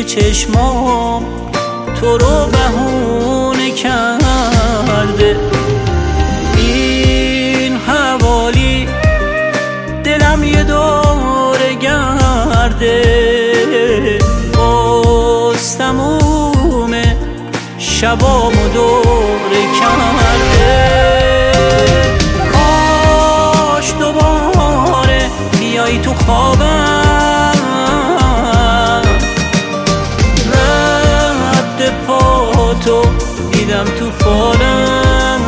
چشمام تو رو بهونه کرده. این حوالی دلم یه دوره گرده، باز تموم شبامو دوره کرده. کاش دوباره بیایی تو خوابم، رد پاتو دیدم تو فالم.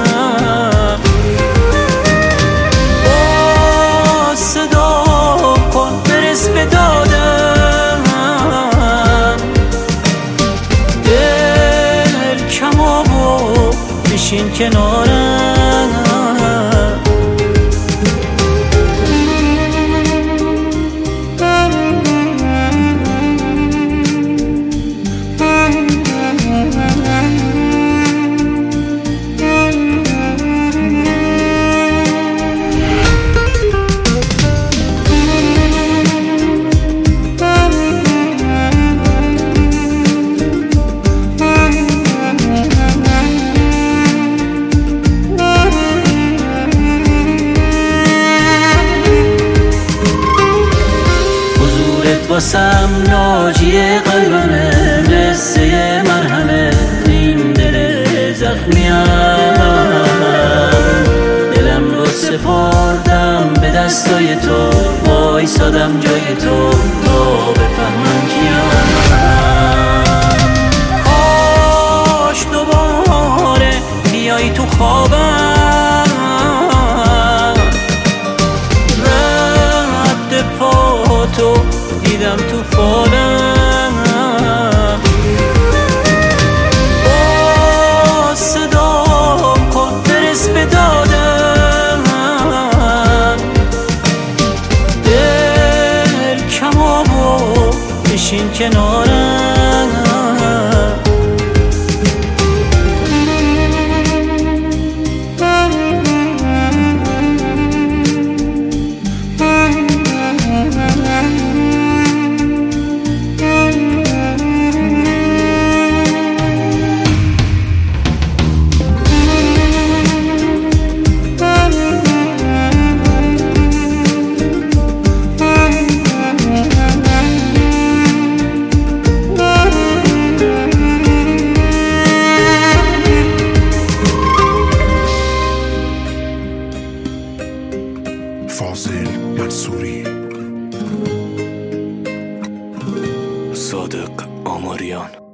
باز صدا کن برس به دادم، دل کمامو بشین کنارم. واسم ناجی قلبمه، قصه مرهمه این دل زخمیم. دلم رو سپردم به دستای تو، وایسادم جای تو تا بفهمم کیم. کاش دوباره بیایی تو خوابم، رد پاتو دیدم تو فالم. باز صدا کن برس به دادم، دل کمامو بشین کنارم. فاضل منصوری، صادق آماریان.